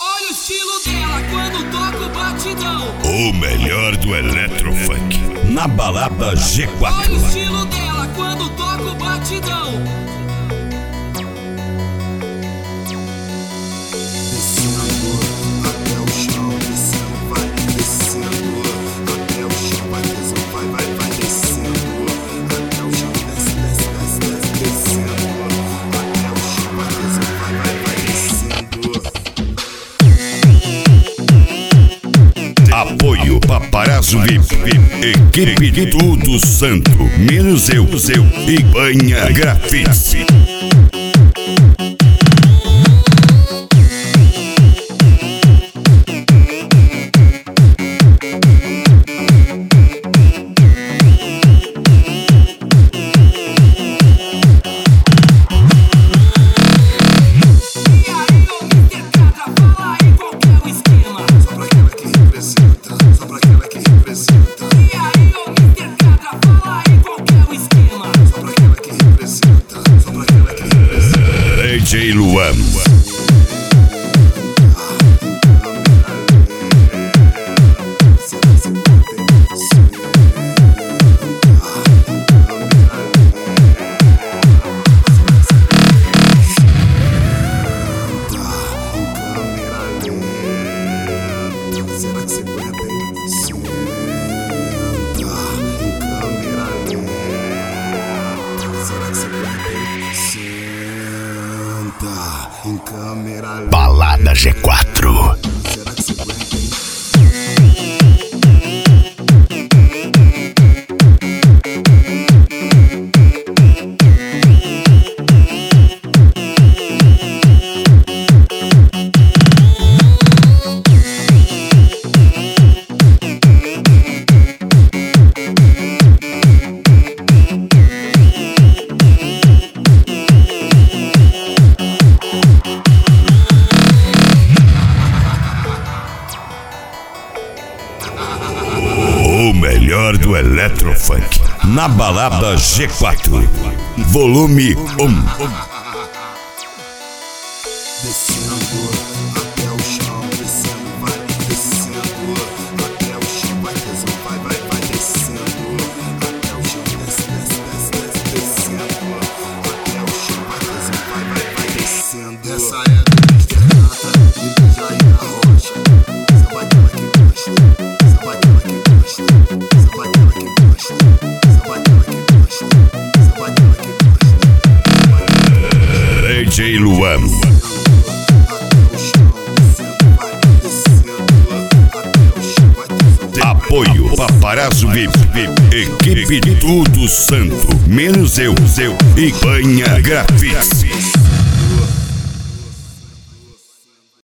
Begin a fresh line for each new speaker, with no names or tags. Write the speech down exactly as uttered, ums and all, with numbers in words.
Olha o estilo dela quando toca o batidão.
O melhor do Eletrofunk na balada G quatro.
Olha o estilo dela quando toca o batidão.
Descendo até o chão, descendo, vai descendo até o chão, vai descendo, vai, vai, vai descendo até o chão, desce, desce, desce, desce, descendo até o chão, vai descendo, vai, vai, vai descendo.
Apoio Paparazzo V I P, equipe de tudo santo, menos eu, eu e Banha Grafites. D J Luan.
Será que você aguenta, hein? Senta em câmera lenta. Será que você aguenta, hein? Senta em câmera lenta.
Balada G quatro.
Será que você aguenta, hein?
O melhor do Eletrofunk na balada G quatro. Volume um.
Descendo até o chão, descendo, vai descendo até o chão, vai descendo, vai, vai, vai descendo até o chão, desce, desce, desce, desce, descendo até o chão, vai descendo, vai, vai, vai descendo. Essa é a Misternata e Jair da Rocha. Samba dela que gosta, samba dela que gosta, samba dela que gosta, samba dela que gosta, samba dela que gosta.
D J Luan. Apoio Paparazzo V I P, equipe de tudo santo, menos eu, eu e Banha Grafites.